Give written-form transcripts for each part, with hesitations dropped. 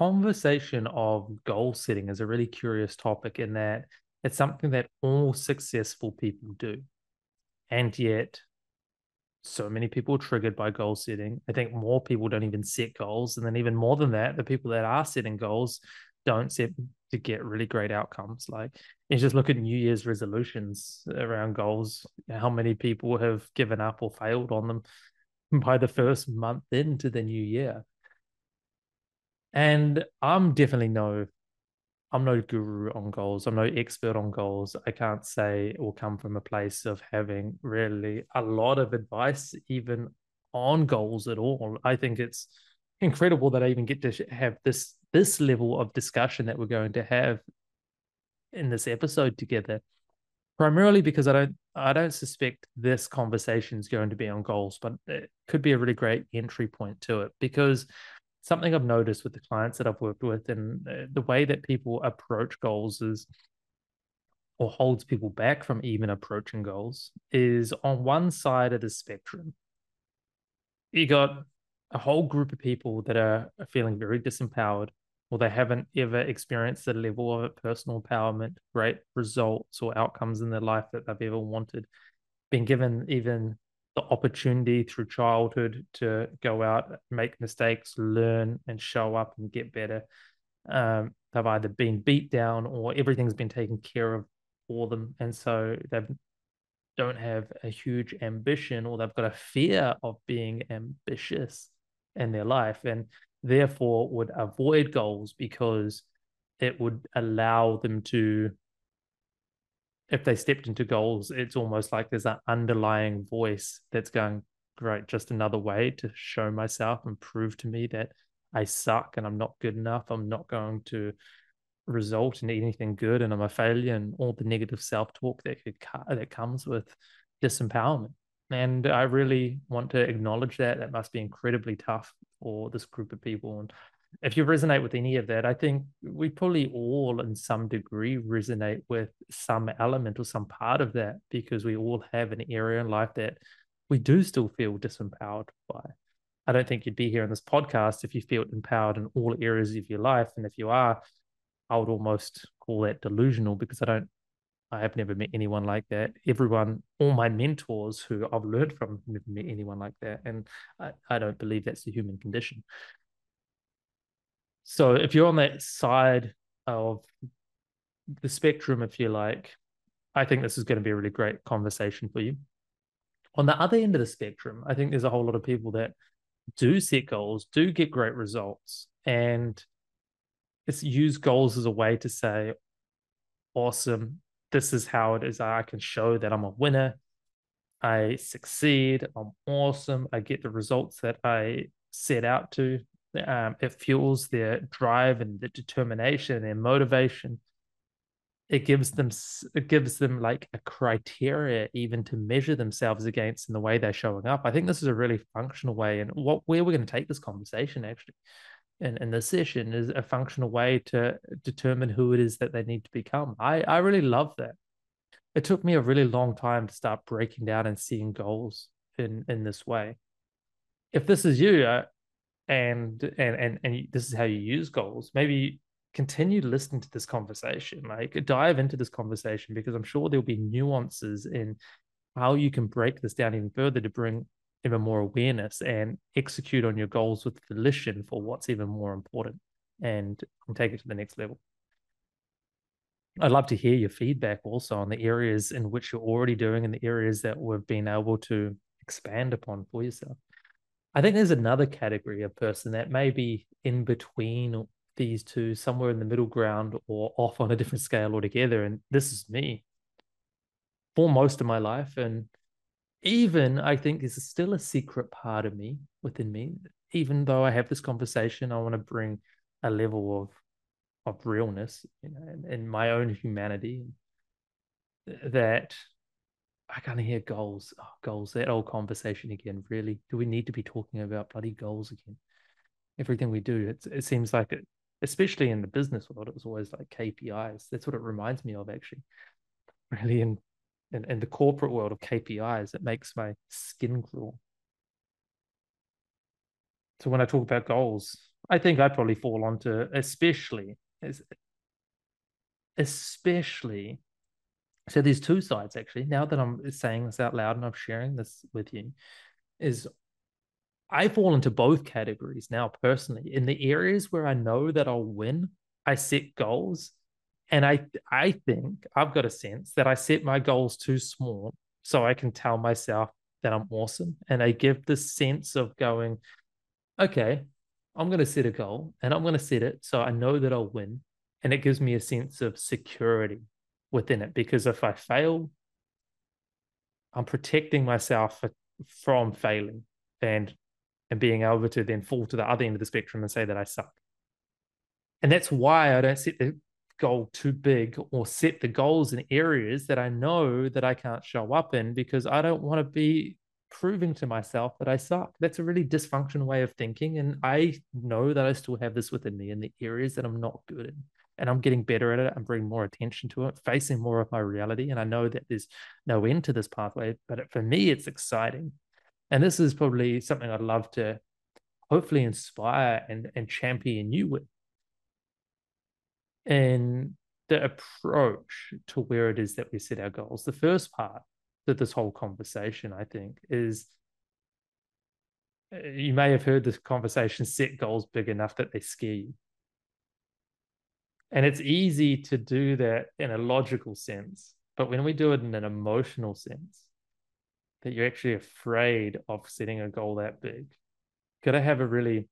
conversation of goal setting is a really curious topic in that it's something that all successful people do. And yet, so many people are triggered by goal setting. I think more people don't even set goals. And then, even more than that, the people that are setting goals don't set to get really great outcomes. Like, you just look at New Year's resolutions around goals, how many people have given up or failed on them by the first month into the new year. And I'm no guru on goals. I'm no expert on goals. I can't say or come from a place of having really a lot of advice even on goals at all. I think it's incredible that I even get to have this level of discussion that we're going to have in this episode together. Primarily because I don't suspect this conversation is going to be on goals, but it could be a really great entry point to it because something I've noticed with the clients that I've worked with and the way that people approach goals is or holds people back from even approaching goals is on one side of the spectrum. You got a whole group of people that are feeling very disempowered or they haven't ever experienced the level of personal empowerment, great results or outcomes in their life that they've ever wanted, been given even the opportunity through childhood to go out, make mistakes, learn, and show up and get better. They've either been beat down or everything's been taken care of for them. And so they don't have a huge ambition or they've got a fear of being ambitious in their life and therefore would avoid goals because it would allow them to, if they stepped into goals, it's almost like there's an underlying voice that's going, great, just another way to show myself and prove to me that I suck and I'm not good enough. I'm not going to result in anything good and I'm a failure and all the negative self-talk that comes with disempowerment. And I really want to acknowledge that. That must be incredibly tough for this group of people. And if you resonate with any of that, I think we probably all, in some degree, resonate with some element or some part of that because we all have an area in life that we do still feel disempowered by. I don't think you'd be here in this podcast if you feel empowered in all areas of your life. And if you are, I would almost call that delusional because I have never met anyone like that. All my mentors who I've learned from, never met anyone like that. And I don't believe that's the human condition. So if you're on that side of the spectrum, if you like, I think this is going to be a really great conversation for you. On the other end of the spectrum, I think there's a whole lot of people that do set goals, do get great results, and it's use goals as a way to say, awesome, this is how it is. I can show that I'm a winner. I succeed. I'm awesome. I get the results that I set out to. It fuels their drive and the determination and their motivation. It gives them like a criteria even to measure themselves against in the way they're showing up. I think this is a really functional way, and where we're going to take this conversation actually in this session is a functional way to determine who it is that they need to become. I really love that. It took me a really long time to start breaking down and seeing goals in this way. If this is you, and this is how you use goals, maybe continue listening to this conversation, like dive into this conversation because I'm sure there'll be nuances in how you can break this down even further to bring even more awareness and execute on your goals with volition for what's even more important and take it to the next level. I'd love to hear your feedback also on the areas in which you're already doing and the areas that we've been able to expand upon for yourself. I think there's another category of person that may be in between these two, somewhere in the middle ground or off on a different scale altogether. And this is me for most of my life. And even I think there's still a secret part of me within me. Even though I have this conversation, I want to bring a level of realness, in my own humanity that I kind of hear goals. Oh, goals, that old conversation again. Really, do we need to be talking about bloody goals again? Everything we do, it seems like it, especially in the business world, it was always like KPIs. That's what it reminds me of, actually. Really, in the corporate world of KPIs, it makes my skin crawl. So when I talk about goals, I think I probably fall onto especially. So there's two sides actually. Now that I'm saying this out loud and I'm sharing this with you, is I fall into both categories now personally. In the areas where I know that I'll win, I set goals. And I think I've got a sense that I set my goals too small so I can tell myself that I'm awesome. And I give this sense of going, okay, I'm going to set a goal and I'm going to set it so I know that I'll win. And it gives me a sense of security within it because if I fail, I'm protecting myself from failing and being able to then fall to the other end of the spectrum and say that I suck. And that's why I don't set the goal too big or set the goals in areas that I know that I can't show up in because I don't want to be proving to myself that I suck. That's a really dysfunctional way of thinking. And I know that I still have this within me in the areas that I'm not good in. And I'm getting better at it. I'm bringing more attention to it, facing more of my reality. And I know that there's no end to this pathway, but for me, it's exciting. And this is probably something I'd love to hopefully inspire and champion you with. And the approach to where it is that we set our goals. The first part of this whole conversation, I think, is you may have heard this conversation set goals big enough that they scare you. And it's easy to do that in a logical sense. But when we do it in an emotional sense, that you're actually afraid of setting a goal that big, got to have a really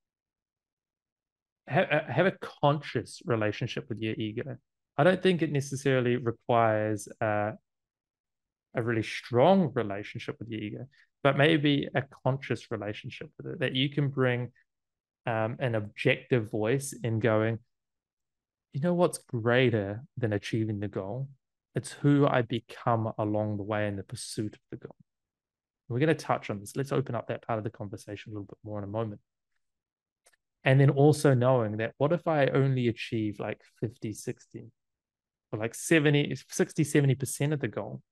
have a conscious relationship with your ego. I don't think it necessarily requires a really strong relationship with your ego, but maybe a conscious relationship with it that you can bring an objective voice in going, you know what's greater than achieving the goal? It's who I become along the way in the pursuit of the goal. We're going to touch on this. Let's open up that part of the conversation a little bit more in a moment. And then also knowing that what if I only achieve like 50, 60, or like 70, 60, 70% of the goal?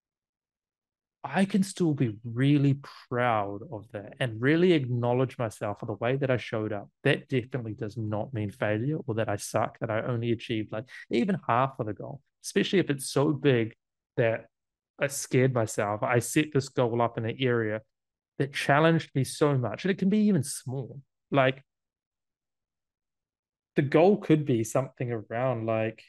I can still be really proud of that and really acknowledge myself for the way that I showed up. That definitely does not mean failure or that I suck, that I only achieved like even half of the goal, especially if it's so big that I scared myself. I set this goal up in an area that challenged me so much. And it can be even small. Like the goal could be something around like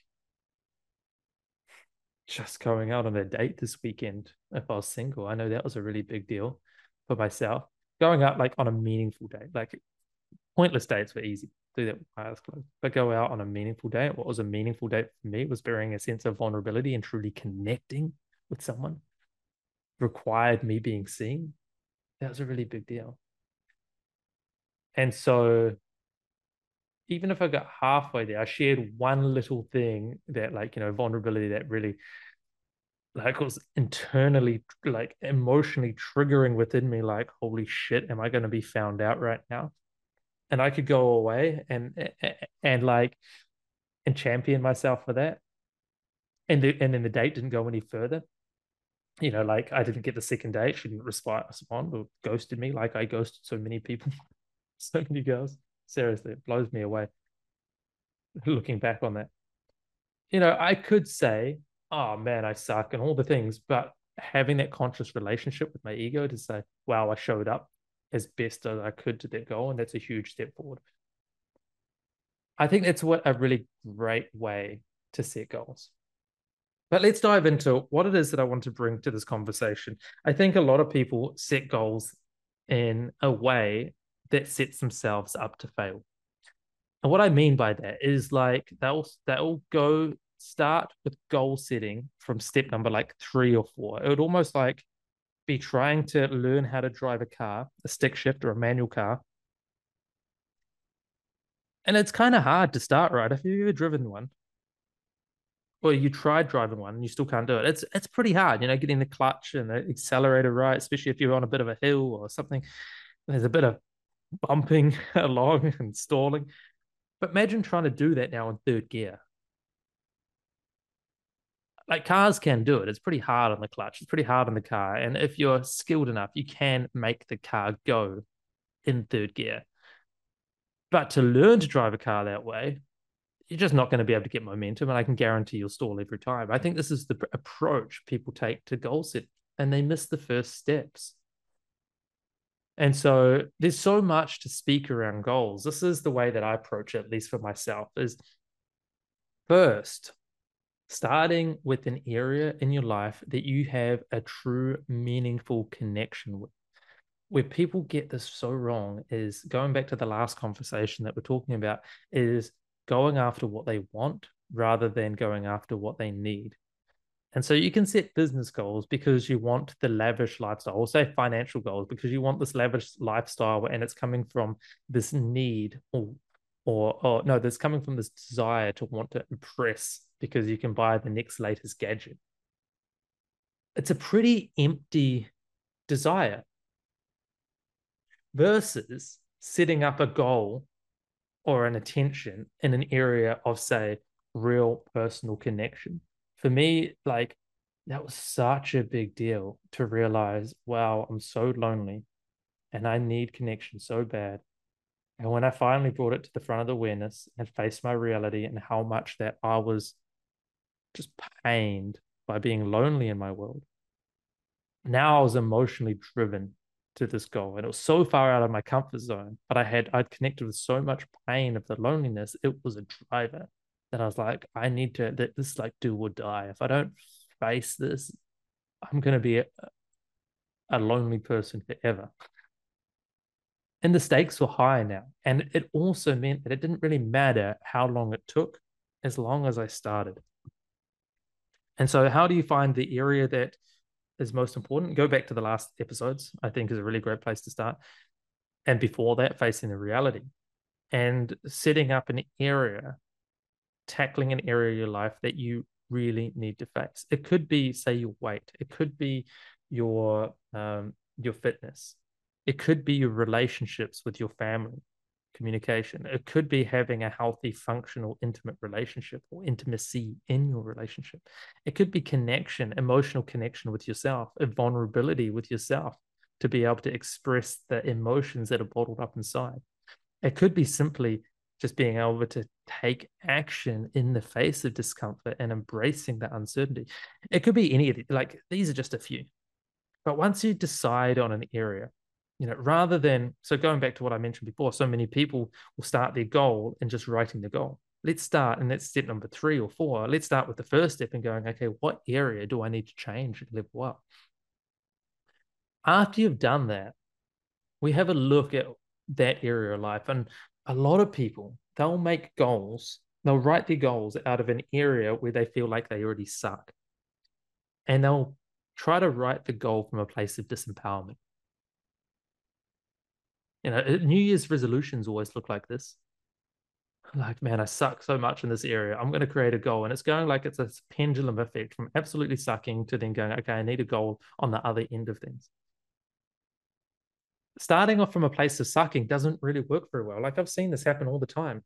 just going out on a date this weekend if I was single. I know that was a really big deal for myself. Going out like on a meaningful date, like pointless dates were easy. Do that with my eyes closed. But go out on a meaningful date. What was a meaningful date for me was bearing a sense of vulnerability and truly connecting with someone required me being seen. That was a really big deal. And so even if I got halfway there, I shared one little thing that like, vulnerability that really like was internally like emotionally triggering within me like holy shit am I going to be found out right now, and I could go away and like and champion myself for that, and then the date didn't go any further. Like I didn't get the second date, she didn't respond or ghosted me like I ghosted so many people. So many girls, seriously, it blows me away looking back on that. I could say, oh man, I suck and all the things, but having that conscious relationship with my ego to say, wow, I showed up as best as I could to that goal. And that's a huge step forward. I think that's what a really great way to set goals. But let's dive into what it is that I want to bring to this conversation. I think a lot of people set goals in a way that sets themselves up to fail. And what I mean by that is like they'll go start with goal setting from step number like 3 or 4. It would almost like be trying to learn how to drive a car, a stick shift or a manual car. And it's kind of hard to start right. If you've ever driven one or you tried driving one and you still can't do it, it's pretty hard, getting the clutch and the accelerator right, especially if you're on a bit of a hill or something. There's a bit of bumping along and stalling. But imagine trying to do that now in third gear. Like cars can do it. It's pretty hard on the clutch. It's pretty hard on the car. And if you're skilled enough, you can make the car go in third gear. But to learn to drive a car that way, you're just not going to be able to get momentum. And I can guarantee you'll stall every time. I think this is the approach people take to goal set, and they miss the first steps. And so there's so much to speak around goals. This is the way that I approach it, at least for myself, is first, starting with an area in your life that you have a true, meaningful connection with. Where people get this so wrong is going back to the last conversation that we're talking about, is going after what they want rather than going after what they need. And so you can set business goals because you want the lavish lifestyle, or say financial goals because you want this lavish lifestyle, and it's coming from this need, or no, that's coming from this desire to want to impress because you can buy the next latest gadget. It's a pretty empty desire versus setting up a goal or an attention in an area of, say, real personal connection. For me, like, that was such a big deal to realize, wow, I'm so lonely and I need connection so bad. And when I finally brought it to the front of the awareness and faced my reality and how much that I was just pained by being lonely in my world, now I was emotionally driven to this goal. And it was so far out of my comfort zone, but I'd connected with so much pain of the loneliness. It was a driver that I was like, I need to, that this like do or die. If I don't face this, I'm going to be a lonely person forever. And the stakes were high now. And it also meant that it didn't really matter how long it took, as long as I started. And so, how do you find the area that is most important? Go back to the last episodes, I think is a really great place to start. And before that, facing the reality and setting up an area, tackling an area of your life that you really need to face. It could be, say, your weight. It could be your fitness. It could be your relationships with your family, communication. It could be having a healthy, functional, intimate relationship or intimacy in your relationship. It could be connection, emotional connection with yourself, a vulnerability with yourself to be able to express the emotions that are bottled up inside. It could be simply just being able to take action in the face of discomfort and embracing the uncertainty. It could be any of these, like these are just a few. But once you decide on an area, rather than, so going back to what I mentioned before, so many people will start their goal and just writing the goal. Let's start, and that's step number 3 or 4. Let's start with the first step and going, okay, what area do I need to change and level up? After you've done that, we have a look at that area of life. And a lot of people, they'll make goals, they'll write their goals out of an area where they feel like they already suck. And they'll try to write the goal from a place of disempowerment. New Year's resolutions always look like this. Like, man, I suck so much in this area. I'm going to create a goal. And it's going like it's a pendulum effect from absolutely sucking to then going, okay, I need a goal on the other end of things. Starting off from a place of sucking doesn't really work very well. Like, I've seen this happen all the time.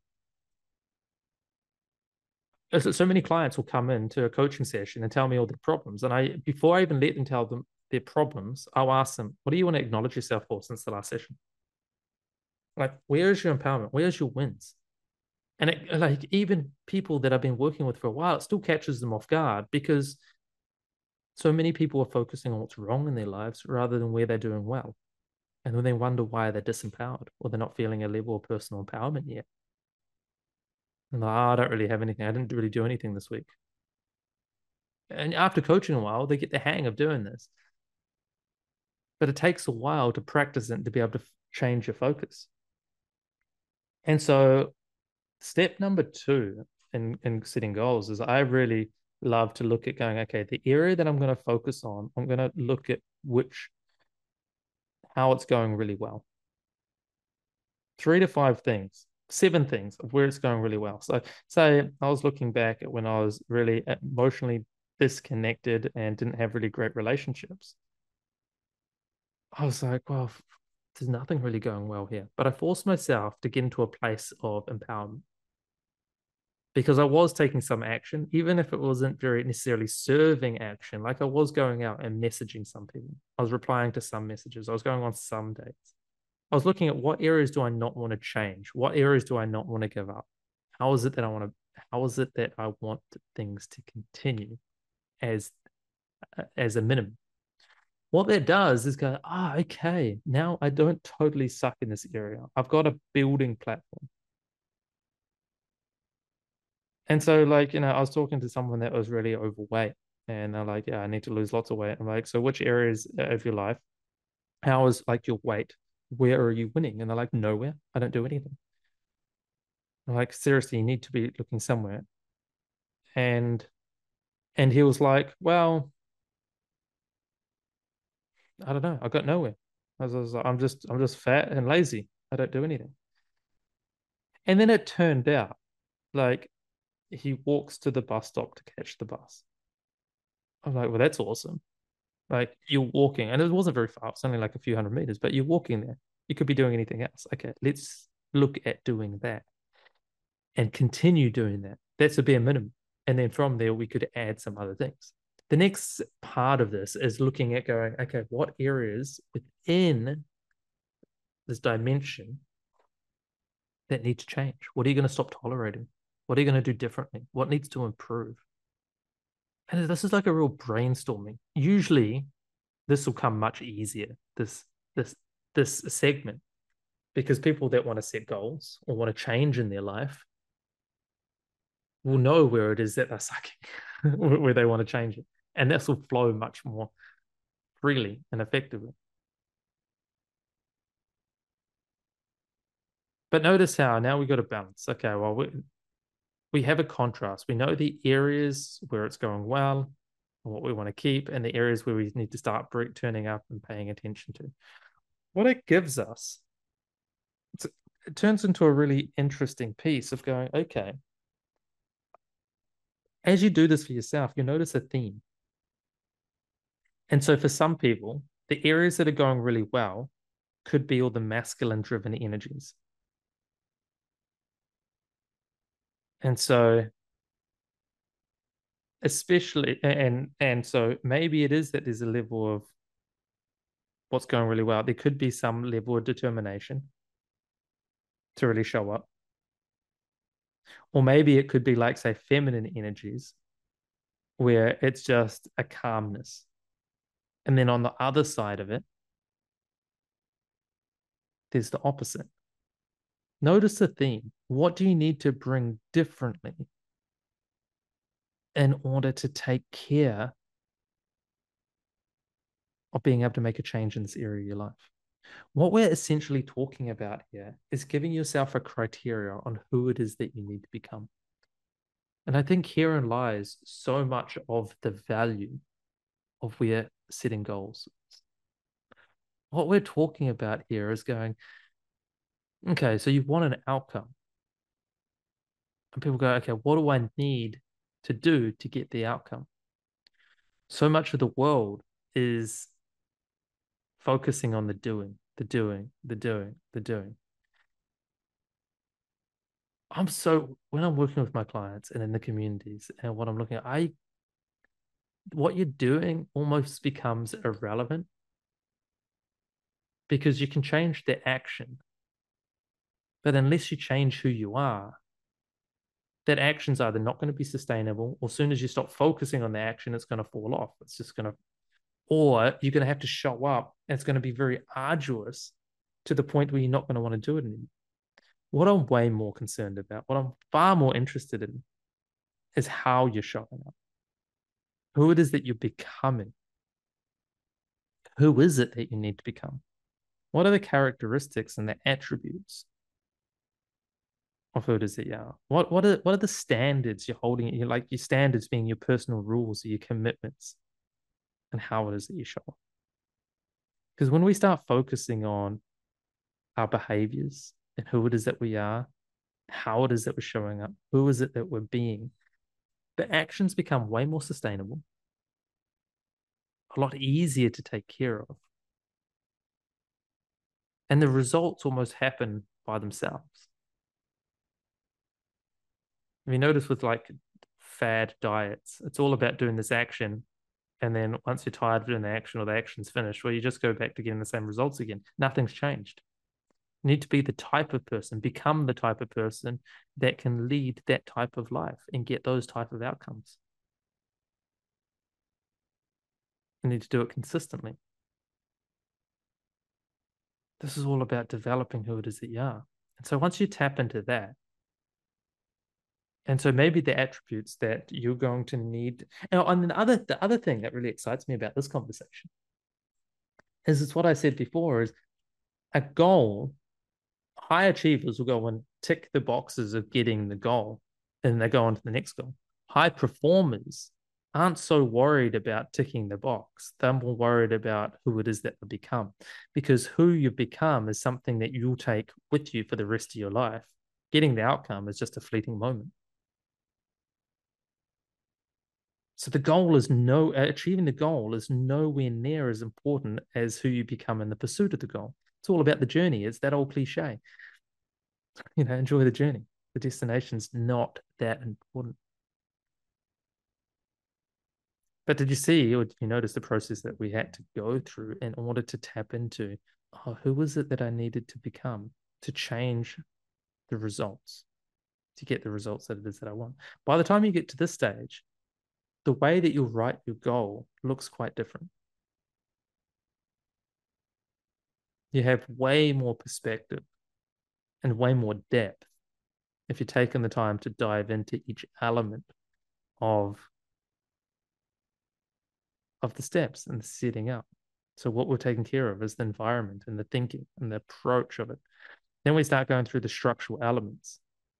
So many clients will come into a coaching session and tell me all their problems. And before I even let them tell them their problems, I'll ask them, what do you want to acknowledge yourself for since the last session? Like, where is your empowerment? Where's your wins? And like, even people that I've been working with for a while, it still catches them off guard because so many people are focusing on what's wrong in their lives rather than where they're doing well. And then they wonder why they're disempowered or they're not feeling a level of personal empowerment yet. And like, I don't really have anything. I didn't really do anything this week. And after coaching a while, they get the hang of doing this. But it takes a while to practice it to be able to change your focus. And so step number 2 in setting goals is I really love to look at going, okay, the area that I'm going to focus on, I'm going to look at how it's going really well. 3 to 5 things, 7 things of where it's going really well. So say I was looking back at when I was really emotionally disconnected and didn't have really great relationships. I was like, well, there's nothing really going well here. But I forced myself to get into a place of empowerment because I was taking some action, even if it wasn't very necessarily serving action. Like, I was going out and messaging some people. I was replying to some messages. I was going on some dates. I was looking at what areas do I not want to change? What areas do I not want to give up? How is it that I want to, how is it that I want things to continue as as a minimum? What that does is go, okay, now I don't totally suck in this area. I've got a building platform. And so, like, I was talking to someone that was really overweight, and they're like, yeah, I need to lose lots of weight. I'm like, so which areas of your life? How is like your weight? Where are you winning? And they're like, nowhere. I don't do anything. I'm like, seriously, you need to be looking somewhere. And he was like, well, I don't know. I got nowhere. I was like, I'm just fat and lazy. I don't do anything. And then it turned out like he walks to the bus stop to catch the bus. I'm like, well, that's awesome. Like you're walking, and it wasn't very far. It's only like a few hundred meters, but you're walking there. You could be doing anything else. Okay, let's look at doing that and continue doing that. That's a bare minimum. And then from there, we could add some other things. The next part of this is looking at going, okay, what areas within this dimension that need to change? What are you going to stop tolerating? What are you going to do differently? What needs to improve? And this is like a real brainstorming. Usually, this will come much easier. This this segment, because people that want to set goals or want to change in their life will know where it is that they're sucking, where they want to change it, and this will flow much more freely and effectively. But notice how now we got a balance. Okay, well we have a contrast. We know the areas where it's going well, and what we want to keep, and the areas where we need to start turning up and paying attention to. What it gives us, it turns into a really interesting piece of going, okay, as you do this for yourself, you notice a theme. And so for some people, the areas that are going really well could be all the masculine driven energies. And so especially and so maybe it is that there's a level of what's going really well. There could be some level of determination to really show up. Or maybe it could be like, say, feminine energies, where it's just a calmness. And then on the other side of it, there's the opposite. Notice the theme. What do you need to bring differently in order to take care of being able to make a change in this area of your life? What we're essentially talking about here is giving yourself a criteria on who it is that you need to become. And I think herein lies so much of the value of where setting goals. What we're talking about here is going, okay, so you want an outcome. And people go, okay, what do I need to do to get the outcome? So much of the world is focusing on the doing, the doing, the doing, the doing. When I'm working with my clients and in the communities and what I'm looking at, what you're doing almost becomes irrelevant because you can change the action. But unless you change who you are, that action's either not going to be sustainable, or as soon as you stop focusing on the action, it's going to fall off. It's just going to, or you're going to have to show up and it's going to be very arduous to the point where you're not going to want to do it anymore. What I'm way more concerned about, what I'm far more interested in, is how you're showing up, who it is that you're becoming. Who is it that you need to become? What are the characteristics and the attributes of who it is that you are? What are the standards you're holding? You like your standards being your personal rules or your commitments, and how it is that you show up. Because when we start focusing on our behaviors and who it is that we are, how it is that we're showing up, who is it that we're being, the actions become way more sustainable, a lot easier to take care of. And the results almost happen by themselves. If you notice with like fad diets, it's all about doing this action. And then once you're tired of doing the action or the action's finished, well, you just go back to getting the same results again. Nothing's changed. You need to be the type of person, become the type of person that can lead that type of life and get those type of outcomes. You need to do it consistently. This is all about developing who it is that you are. And so once you tap into that, and so maybe the attributes that you're going to need, and the other thing that really excites me about this conversation is it's what I said before is a goal. High achievers will go and tick the boxes of getting the goal, and they go on to the next goal. High performers aren't so worried about ticking the box. They're more worried about who it is that they become, because who you become is something that you'll take with you for the rest of your life. Getting the outcome is just a fleeting moment. So the goal is achieving the goal is nowhere near as important as who you become in the pursuit of the goal. It's all about the journey. It's that old cliche. Enjoy the journey. The destination's not that important. But did you see or did you notice the process that we had to go through in order to tap into, who was it that I needed to become to change the results, to get the results that it is that I want? By the time you get to this stage, the way that you'll write your goal looks quite different. You have way more perspective and way more depth if you're taking the time to dive into each element of the steps and the setting up. So what we're taking care of is the environment and the thinking and the approach of it. Then we start going through the structural elements.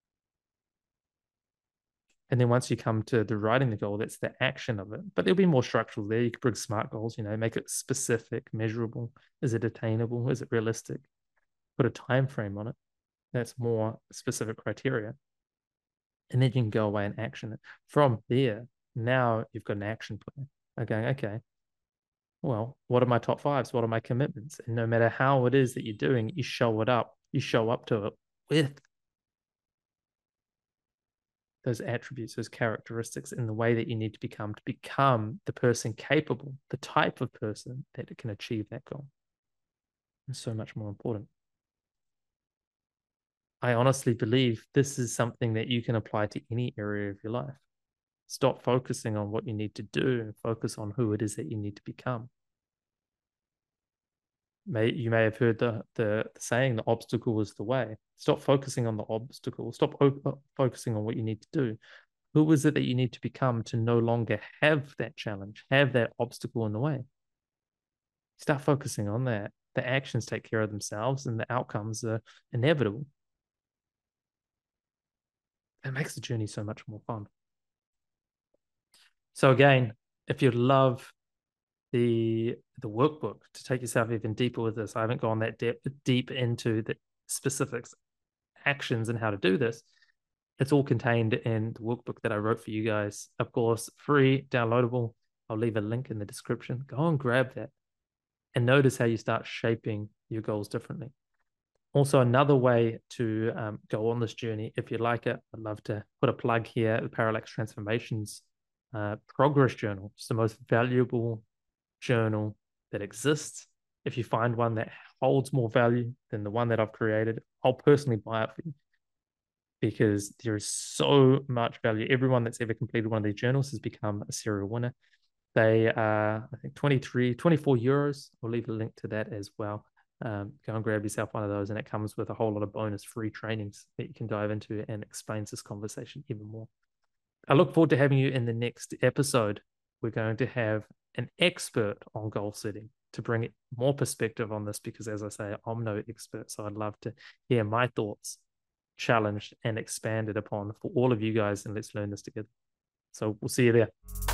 And then once you come to the writing the goal, that's the action of it. But there'll be more structural there. You could bring SMART goals, make it specific, measurable. Is it attainable? Is it realistic? Put a time frame on it. That's more specific criteria. And then you can go away and action it. From there, now you've got an action plan. Okay, okay. Well, what are my top fives? What are my commitments? And no matter how it is that you're doing, you show it up. You show up to it with those attributes, those characteristics in the way that you need to become the person capable, the type of person that can achieve that goal. It's so much more important. I honestly believe this is something that you can apply to any area of your life. Stop focusing on what you need to do and focus on who it is that you need to become. You may have heard the saying, the obstacle is the way. Stop focusing on the obstacle. Stop focusing on what you need to do. Who is it that you need to become to no longer have that challenge, have that obstacle in the way? Start focusing on that. The actions take care of themselves and the outcomes are inevitable. It makes the journey so much more fun. So again, if you love the workbook to take yourself even deeper with this, I haven't gone that deep into the specifics, actions, and how to do this. It's all contained in the workbook that I wrote for you guys. Of course, free, downloadable. I'll leave a link in the description. Go and grab that and notice how you start shaping your goals differently. Also, another way to go on this journey, if you like it, I'd love to put a plug here, the Parallax Transformations Progress Journal. It's the most valuable journal that exists. If you find one that holds more value than the one that I've created, I'll personally buy it for you because there is so much value. Everyone that's ever completed one of these journals has become a serial winner. They are, I think, 24 euros. I'll leave a link to that as well. Go and grab yourself one of those, and it comes with a whole lot of bonus free trainings that you can dive into and explains this conversation even more. I look forward to having you in the next episode. We're going to have an expert on goal setting to bring more perspective on this because, as I say, I'm no expert. So I'd love to hear my thoughts challenged and expanded upon for all of you guys, and let's learn this together. So we'll see you there.